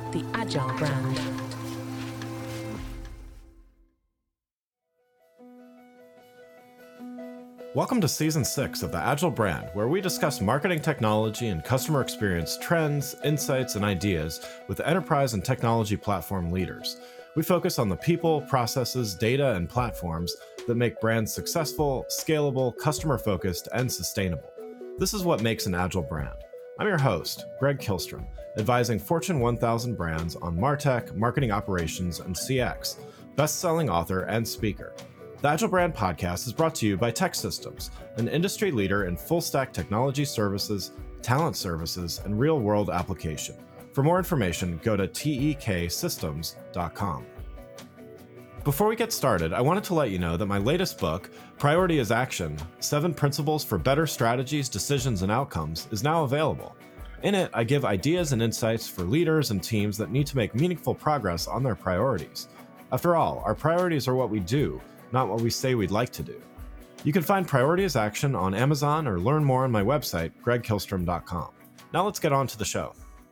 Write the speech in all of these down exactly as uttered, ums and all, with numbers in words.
the Agile brand. Welcome to Season six of the Agile brand, where we discuss marketing technology and customer experience trends, insights, and ideas with enterprise and technology platform leaders. We focus on the people, processes, data, and platforms that make brands successful, scalable, customer-focused, and sustainable. This is what makes an Agile brand. I'm your host, Greg Kihlstrom, advising Fortune one thousand brands on MarTech, marketing operations, and C X, best-selling author and speaker. The Agile Brand Podcast is brought to you by TEKsystems, an industry leader in full-stack technology services, talent services, and real-world application. For more information, go to tek systems dot com. Before we get started, I wanted to let you know that my latest book, Priority is Action: Seven Principles for Better Strategies, Decisions, and Outcomes, is now available. In it, I give ideas and insights for leaders and teams that need to make meaningful progress on their priorities. After all, our priorities are what we do, not what we say we'd like to do. You can find Priority is Action on Amazon or learn more on my website, greg kihlstrom dot com. Now let's get on to the show.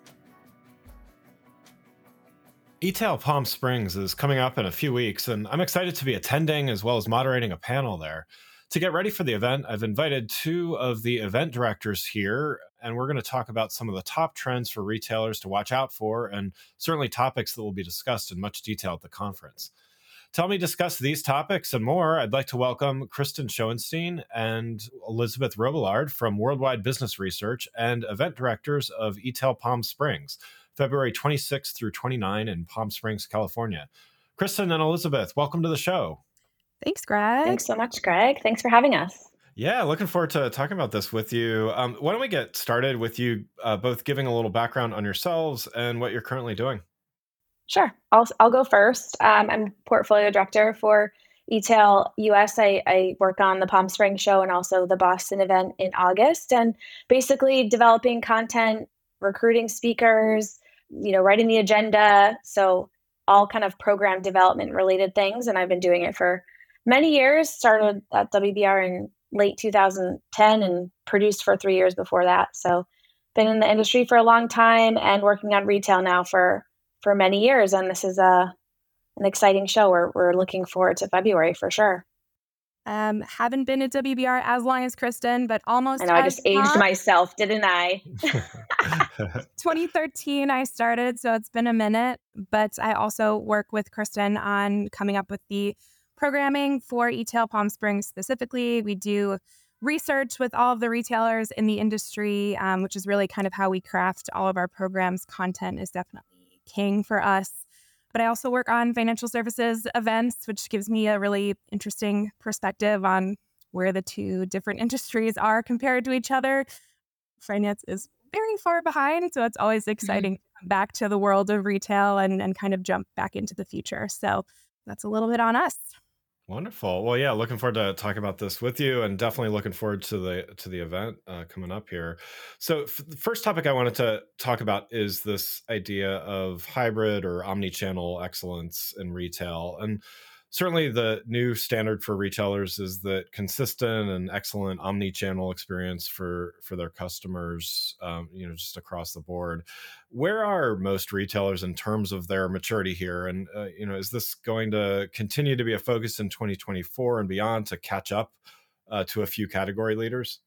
E T A L Palm Springs is coming up in a few weeks, and I'm excited to be attending as well as moderating a panel there. To get ready for the event, I've invited two of the event directors here, and we're going to talk about some of the top trends for retailers to watch out for, and certainly topics that will be discussed in much detail at the conference. To help me discuss these topics and more, I'd like to welcome Kristen Schoenstein and Elizabeth Robillard from Worldwide Business Research and event directors of E T A L Palm Springs, February twenty-sixth through twenty-ninth in Palm Springs, California. Kristen and Elizabeth, welcome to the show. Thanks, Greg. Thanks so much, Greg. Thanks for having us. Yeah, looking forward to talking about this with you. Um, why don't we get started with you uh, both giving a little background on yourselves and what you're currently doing? Sure. I'll I'll go first. Um, I'm portfolio director for E T A L U S. I, I work on the Palm Springs show and also the Boston event in August, and basically developing content, recruiting speakers, you know, writing the agenda. So all kind of program development related things. And I've been doing it for many years. Started at W B R in late two thousand ten and produced for three years before that. So been in the industry for a long time and working on retail now for for many years. And this is a, an exciting show. We're, we're looking forward to February for sure. Um, haven't been at W B R as long as Kristen, but almost. I know I just aged long. myself, didn't I? twenty thirteen I started, so it's been a minute, but I also work with Kristen on coming up with the programming for E T A L Palm Springs specifically. We do research with all of the retailers in the industry, um, which is really kind of how we craft all of our programs. Content is definitely king for us. But I also work on financial services events, which gives me a really interesting perspective on where the two different industries are compared to each other. Finance is very far behind, so it's always exciting mm-hmm. to come back to the world of retail and, and kind of jump back into the future. So that's a little bit on us. Wonderful. Well, yeah, looking forward to talking about this with you, and definitely looking forward to the to the event uh, coming up here. So f- the first topic I wanted to talk about is this idea of hybrid or omni-channel excellence in retail. And certainly the new standard for retailers is that consistent and excellent omni-channel experience for, for their customers, um, you know, just across the board. Where are most retailers in terms of their maturity here? And, uh, you know, is this going to continue to be a focus in twenty twenty-four and beyond to catch up uh, to a few category leaders?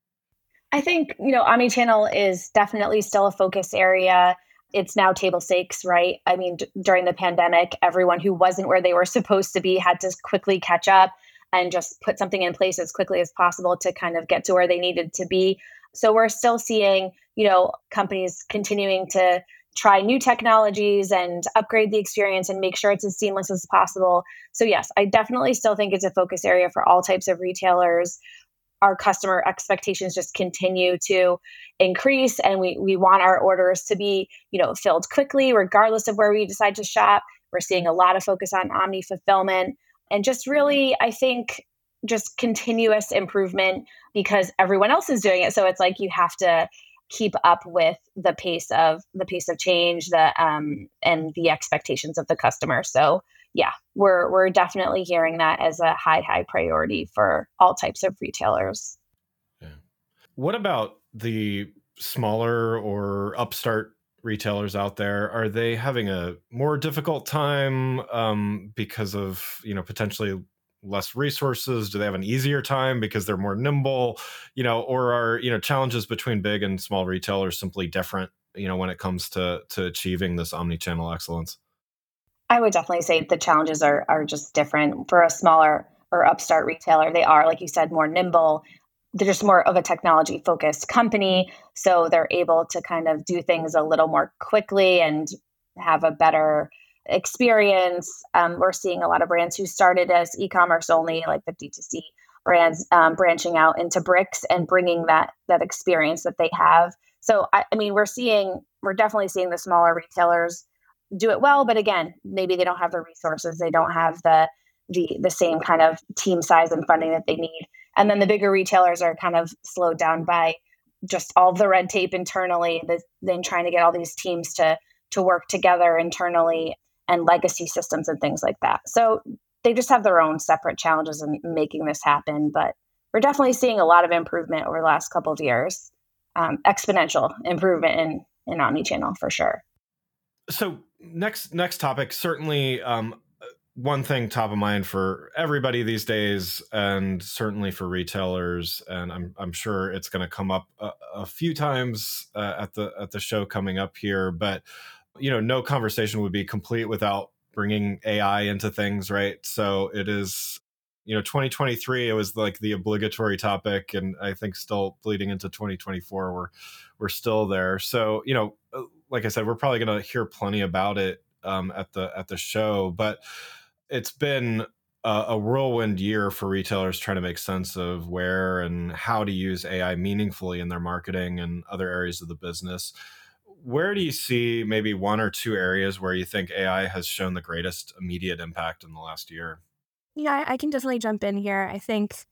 I think, you know, omni-channel is definitely still a focus area. It's now table stakes, right? I mean, d- during the pandemic, everyone who wasn't where they were supposed to be had to quickly catch up and just put something in place as quickly as possible to kind of get to where they needed to be. So we're still seeing, you know, companies continuing to try new technologies and upgrade the experience and make sure it's as seamless as possible. So yes, I definitely still think it's a focus area for all types of retailers. Our customer expectations just continue to increase, and we we want our orders to be, you know, filled quickly, regardless of where we decide to shop. We're seeing a lot of focus on omni fulfillment and just really, I think, just continuous improvement because everyone else is doing it. So it's like you have to keep up with the pace of the pace of change, the um and the expectations of the customer. So yeah, we're we're definitely hearing that as a high, high priority for all types of retailers. Yeah. What about the smaller or upstart retailers out there, are they having a more difficult time um, because of, you know, potentially less resources? Do they have an easier time because they're more nimble, you know, or are, you know, challenges between big and small retailers simply different, you know, when it comes to to achieving this omni-channel excellence? I would definitely say the challenges are are just different for a smaller or upstart retailer. They are, like you said, more nimble. They're just more of a technology focused company. So they're able to kind of do things a little more quickly and have a better experience. Um, we're seeing a lot of brands who started as e-commerce only, like the D two C brands, um, branching out into bricks and bringing that that experience that they have. So I, I mean, we're seeing, we're definitely seeing the smaller retailers do it well, but again, maybe they don't have the resources, they don't have the the the same kind of team size and funding that they need. And then the bigger retailers are kind of slowed down by just all the red tape internally, the, then trying to get all these teams to to work together internally and legacy systems and things like that. So they just have their own separate challenges in making this happen. But we're definitely seeing a lot of improvement over the last couple of years, um, exponential improvement in in omnichannel for sure. So next next topic, certainly um, one thing top of mind for everybody these days, and certainly for retailers, and I'm I'm sure it's going to come up a, a few times uh, at the at the show coming up here. But you know, no conversation would be complete without bringing A I into things, right? So it is, you know, twenty twenty-three, it was like the obligatory topic, and I think still bleeding into twenty twenty-four, we're we're still there. So you know, like I said, we're probably going to hear plenty about it um, at the at the show, but it's been a, a whirlwind year for retailers trying to make sense of where and how to use A I meaningfully in their marketing and other areas of the business. Where do you see maybe one or two areas where you think A I has shown the greatest immediate impact in the last year? Yeah, I I can definitely jump in here. I think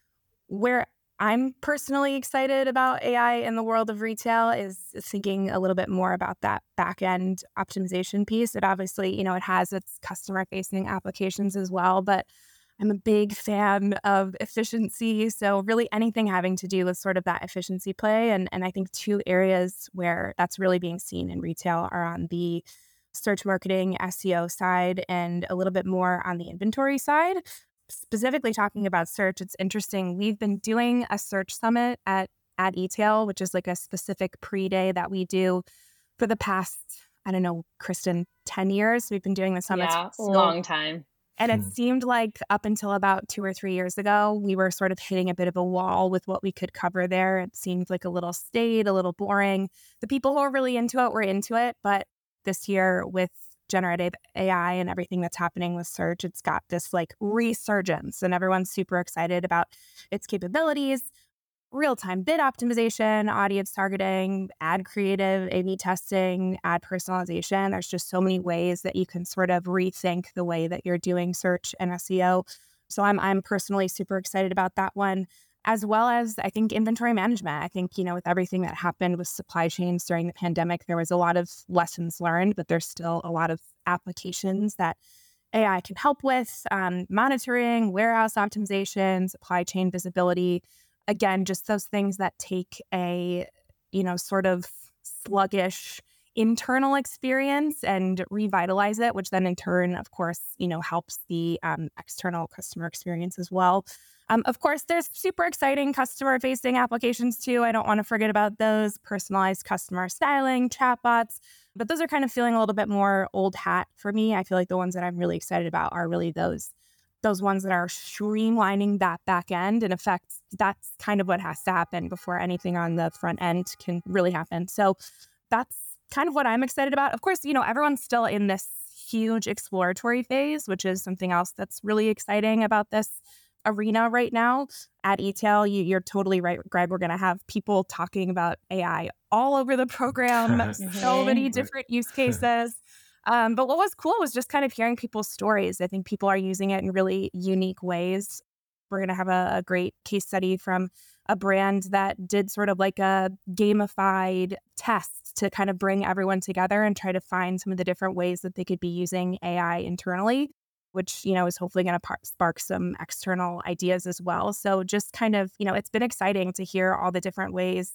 where I'm personally excited about A I in the world of retail is thinking a little bit more about that back end optimization piece. It obviously, you know, it has its customer facing applications as well, but I'm a big fan of efficiency. So really anything having to do with sort of that efficiency play. And, and I think two areas where that's really being seen in retail are on the search marketing, S E O side, and a little bit more on the inventory side. Specifically talking about search, it's interesting. We've been doing a search summit at at E T A L, which is like a specific pre-day that we do for the past, I don't know, Kristen, ten years. We've been doing the summits. Yeah, for long time. And it Hmm. seemed like up until about two or three years ago, we were sort of hitting a bit of a wall with what we could cover there. It seemed like a little staid, a little boring. The people who are really into it were into it. But this year with generative A I and everything that's happening with search, it's got this like resurgence and everyone's super excited about its capabilities. Real-time bid optimization, audience targeting, ad creative, A B testing, ad personalization. There's just so many ways that you can sort of rethink the way that you're doing search and S E O. So I'm I'm personally super excited about that one, as well as I think inventory management. I think, you know, with everything that happened with supply chains during the pandemic, there was a lot of lessons learned, but there's still a lot of applications that A I can help with, um, monitoring, warehouse optimization, supply chain visibility. Again, just those things that take a, you know, sort of sluggish internal experience and revitalize it, which then in turn, of course, you know, helps the um, external customer experience as well. Um, of course, there's super exciting customer-facing applications too. I don't want to forget about those. Personalized customer styling, chatbots. But those are kind of feeling a little bit more old hat for me. I feel like the ones that I'm really excited about are really those those ones that are streamlining that back end. In effect, that's kind of what has to happen before anything on the front end can really happen. So that's kind of what I'm excited about. Of course, you know, everyone's still in this huge exploratory phase, which is something else that's really exciting about this arena right now. At E T A L, you, you're totally right, Greg. We're going to have people talking about A I all over the program, so many different use cases. Um, but what was cool was just kind of hearing people's stories. I think people are using it in really unique ways. We're going to have a, a great case study from a brand that did sort of like a gamified test to kind of bring everyone together and try to find some of the different ways that they could be using A I internally, which, you know, is hopefully going to par- spark some external ideas as well. So just kind of, you know, it's been exciting to hear all the different ways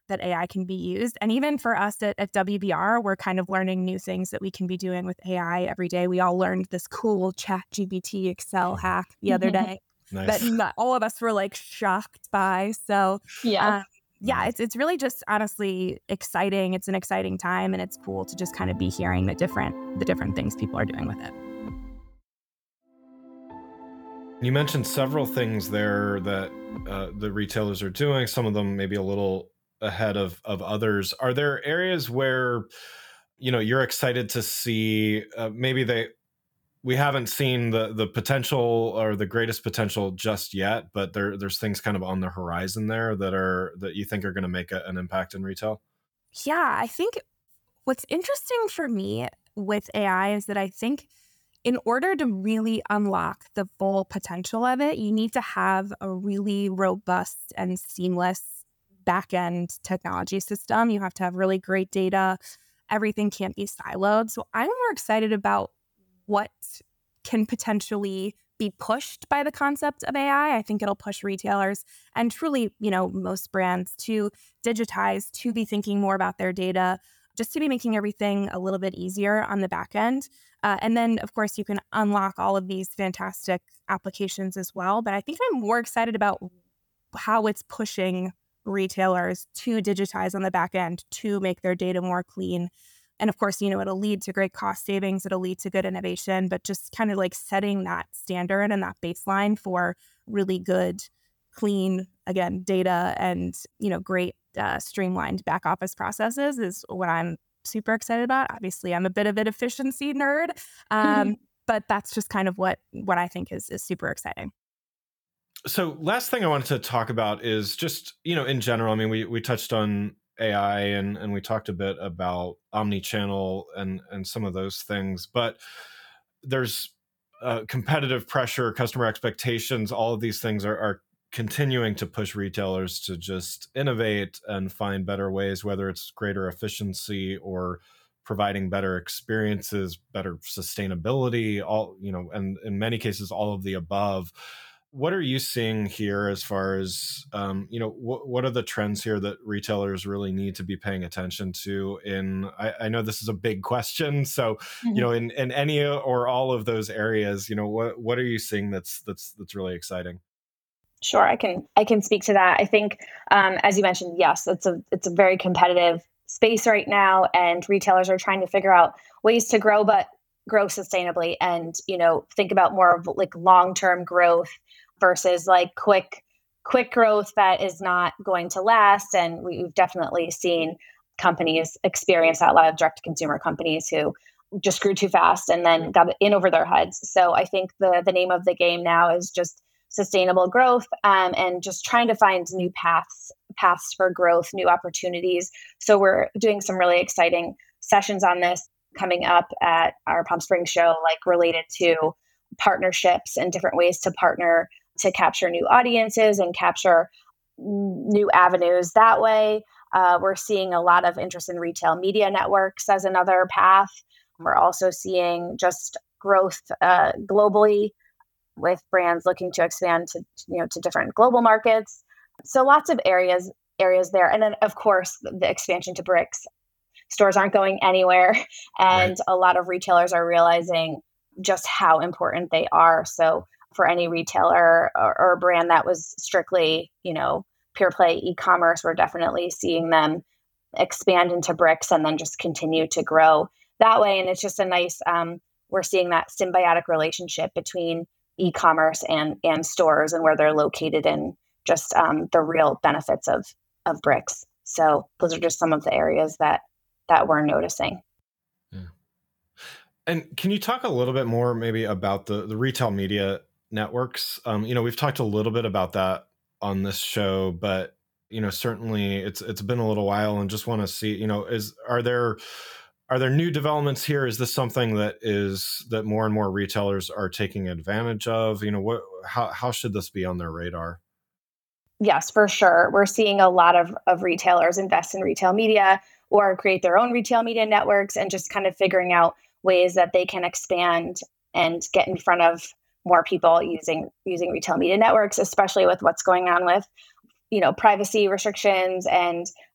that A I can be used. And even for us at, at W B R, we're kind of learning new things that we can be doing with A I every day. We all learned this cool Chat G P T Excel hack the other day Nice. that not, all of us were like shocked by. So Yeah. uh, yeah, it's it's really just honestly exciting. It's an exciting time, and it's cool to just kind of be hearing the different the different things people are doing with it. You mentioned several things there that uh, the retailers are doing, some of them maybe a little ahead of, of others. Are there areas where, you know, you're excited to see, uh, maybe they, we haven't seen the the potential or the greatest potential just yet, but there there's things kind of on the horizon there that are, that you think are going to make a, an impact in retail? Yeah, I think what's interesting for me with A I is that I think in order to really unlock the full potential of it, you need to have a really robust and seamless back-end technology system. You have to have really great data. Everything can't be siloed. So I'm more excited about what can potentially be pushed by the concept of A I. I think it'll push retailers and truly, you know, most brands to digitize, to be thinking more about their data, just to be making everything a little bit easier on the back end. Uh, and then, of course, you can unlock all of these fantastic applications as well. But I think I'm more excited about how it's pushing retailers to digitize on the back end, to make their data more clean. And of course, you know, it'll lead to great cost savings. It'll lead to good innovation, but just kind of like setting that standard and that baseline for really good, clean, again, data and, you know, great uh, streamlined back office processes is what I'm super excited about. Obviously, I'm a bit of an efficiency nerd, um, but that's just kind of what what I think is is super exciting. So last thing I wanted to talk about is just, you know, in general, I mean, we we touched on A I and, and we talked a bit about omni-channel and, and some of those things, but there's uh, competitive pressure, customer expectations, all of these things are, are continuing to push retailers to just innovate and find better ways, whether it's greater efficiency or providing better experiences, better sustainability, all, you know, and in many cases, all of the above. What are you seeing here as far as, um, you know, wh- what are the trends here that retailers really need to be paying attention to in, I, I know this is a big question. So, Mm-hmm. you know, in, in any or all of those areas, you know, what, what are you seeing that's, that's, that's really exciting? Sure, I can I can speak to that. I think, um, as you mentioned, yes, it's a it's a very competitive space right now, and retailers are trying to figure out ways to grow, but grow sustainably, and you know, think about more of like long term growth versus like quick quick growth that is not going to last. And we've definitely seen companies experience that. A lot of direct to consumer companies who just grew too fast and then got in over their heads. So I think the the name of the game now is just sustainable growth, um, and just trying to find new paths paths for growth, new opportunities. So we're doing some really exciting sessions on this coming up at our Palm Springs show, like related to partnerships and different ways to partner to capture new audiences and capture new avenues that way. Uh, we're seeing a lot of interest in retail media networks as another path. We're also seeing just growth uh, globally, with brands looking to expand to, you know, to different global markets. So lots of areas areas there. And then, of course, the expansion to bricks. Stores aren't going anywhere. And Right. a lot of retailers are realizing just how important they are. So for any retailer or, or brand that was strictly, you know, pure play e-commerce, we're definitely seeing them expand into bricks and then just continue to grow that way. And it's just a nice, um, we're seeing that symbiotic relationship between e-commerce and and stores and where they're located, and just um, the real benefits of of bricks. So those are just some of the areas that that we're noticing. Yeah. And can you talk a little bit more maybe about the, the retail media networks? Um, you know, we've talked a little bit about that on this show, but you know, certainly it's it's been a little while, and just want to see, you know, is are there Are there new developments here? Is this something that is that more and more retailers are taking advantage of? You know, what how how should this be on their radar? Yes, for sure. We're seeing a lot of, of retailers invest in retail media or create their own retail media networks, and just kind of figuring out ways that they can expand and get in front of more people using using retail media networks, especially with what's going on with, you know, privacy restrictions and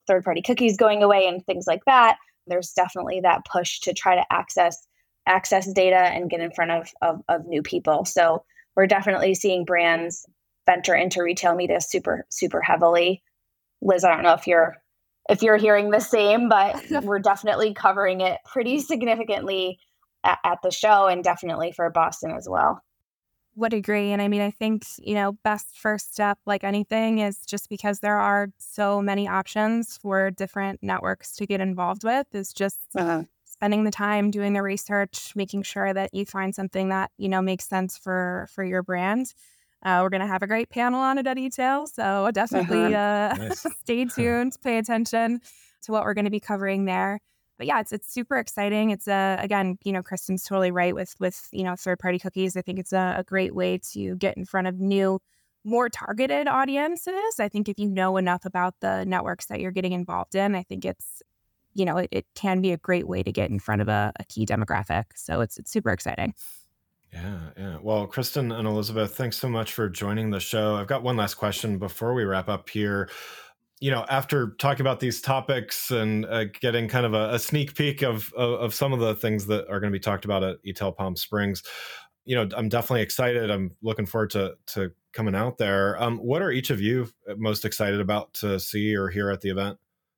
third-party cookies going away and things like that, there's definitely that push to try to access access data and get in front of, of, of new people. So we're definitely seeing brands venture into retail media super, super heavily. Liz, I don't know if you're if you're hearing the same, but we're definitely covering it pretty significantly at, at the show, and definitely for Boston as well. Would agree. And I mean, I think, you know, best first step, like anything, is just because there are so many options for different networks to get involved with, is just uh-huh. spending the time doing the research, making sure that you find something that, you know, makes sense for, for your brand. Uh, we're going to have a great panel on it at E-Tail, so definitely uh-huh. uh, nice. Stay tuned, pay attention to what we're going to be covering there. But yeah, it's it's super exciting. It's a, again, you know, Kristen's totally right with with you know third party cookies. I think it's a, a great way to get in front of new, more targeted audiences. I think if you know enough about the networks that you're getting involved in, I think it's, you know, it, it can be a great way to get in front of a, a key demographic. So it's it's super exciting. Yeah, yeah. Well, Kristen and Elizabeth, thanks so much for joining the show. I've got one last question before we wrap up here. You know, after talking about these topics and uh, getting kind of a, a sneak peek of, of of some of the things that are going to be talked about at E-Tail Palm Springs, you know, I'm definitely excited. I'm looking forward to to coming out there. Um, what are each of you most excited about to see or hear at the event?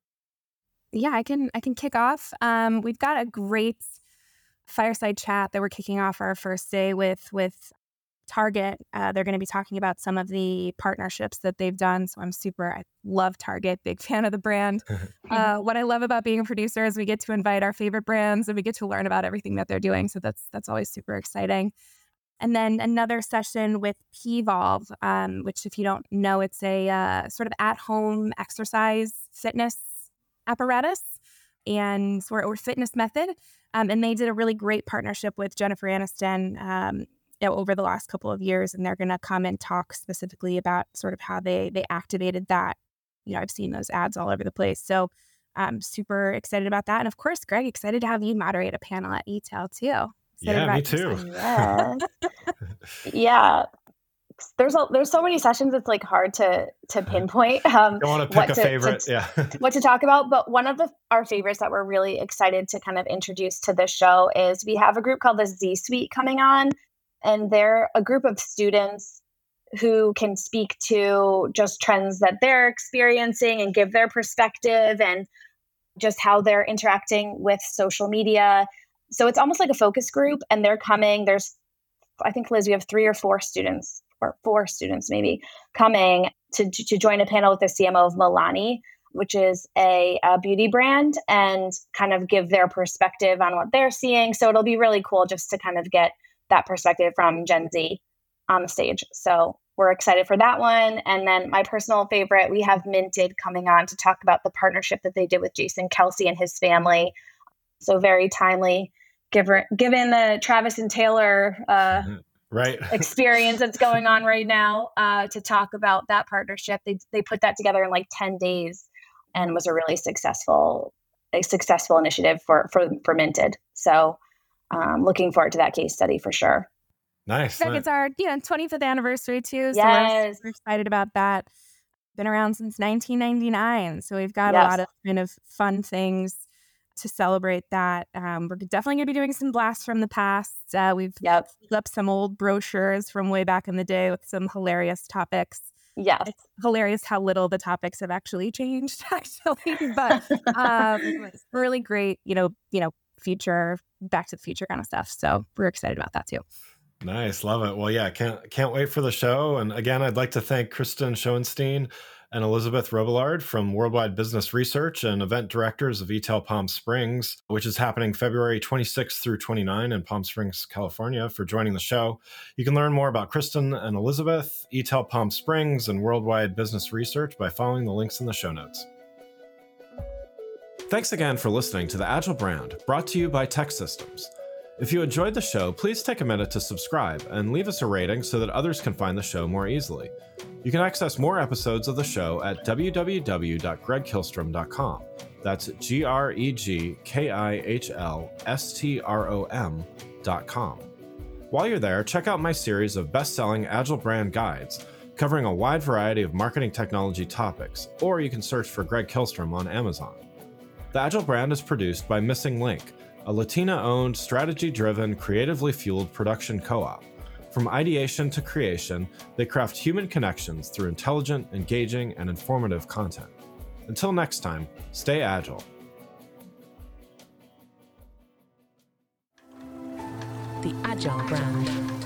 Yeah, I can I can kick off. Um, we've got a great fireside chat that we're kicking off our first day with with. Target. Uh, they're going to be talking about some of the partnerships that they've done. So I'm super, I love Target, big fan of the brand. uh, what I love about being a producer is we get to invite our favorite brands and we get to learn about everything that they're doing. So that's that's always super exciting. And then another session with P-Volve, um, which if you don't know, it's a uh, sort of at-home exercise fitness apparatus and or, or fitness method. Um, and they did a really great partnership with Jennifer Aniston um, You know, over the last couple of years, and they're going to come and talk specifically about sort of how they they activated that. You know, I've seen those ads all over the place, so I'm super excited about that. And of course, Greg, excited to have you moderate a panel at E-Tail too. Excited yeah, me too. Yeah, yeah. There's a, there's so many sessions. It's like hard to to pinpoint. Um, Don't want to pick a to, favorite, to, yeah. what to talk about. But one of the our favorites that we're really excited to kind of introduce to this show is we have a group called the Z Suite coming on. And they're a group of students who can speak to just trends that they're experiencing and give their perspective and just how they're interacting with social media. So it's almost like a focus group, and they're coming. There's, I think, Liz, we have three or four students, or four students maybe, coming to, to join a panel with the C M O of Milani, which is a, a beauty brand, and kind of give their perspective on what they're seeing. So it'll be really cool just to kind of get that perspective from Gen Z on the stage. So we're excited for that one. And then my personal favorite, we have Minted coming on to talk about the partnership that they did with Jason Kelce and his family. So very timely, given, given the Travis and Taylor uh, right. experience that's going on right now, uh, to talk about that partnership. They they put that together in like ten days and was a really successful, a successful initiative for, for, for Minted. So Um, looking forward to that case study for sure. Nice. Greg, nice. It's our you know, twenty-fifth anniversary too. So yes. we're, we're excited about that. Been around since nineteen ninety-nine. So we've got yes. a lot of kind of fun things to celebrate that. Um, we're definitely going to be doing some blasts from the past. Uh, we've yep. pulled up some old brochures from way back in the day with some hilarious topics. Yes. It's hilarious how little the topics have actually changed, actually. But um, it's really great, you know, you know, future, back to the future kind of stuff. So we're excited about that too. Nice. Love it. Well, yeah, can't can't wait for the show. And again, I'd like to thank Kristen Schoenstein and Elizabeth Robillard from Worldwide Business Research and event directors of E-Tail Palm Springs, which is happening February twenty-sixth through twenty-ninth in Palm Springs, California, for joining the show. You can learn more about Kristen and Elizabeth, E-Tail Palm Springs, and Worldwide Business Research by following the links in the show notes. Thanks again for listening to The Agile Brand, brought to you by TEKsystems. If you enjoyed the show, please take a minute to subscribe and leave us a rating so that others can find the show more easily. You can access more episodes of the show at w w w dot greg kihlstrom dot com. That's G R E G K I H L S T R O M dot com. While you're there, check out my series of best-selling Agile brand guides. covering a wide variety of marketing technology topics, or you can search for Greg Kihlstrom on Amazon. The Agile brand is produced by Missing Link, a Latina-owned, strategy-driven, creatively fueled production co-op. From ideation to creation, they craft human connections through intelligent, engaging, and informative content. Until next time, stay agile. The Agile brand.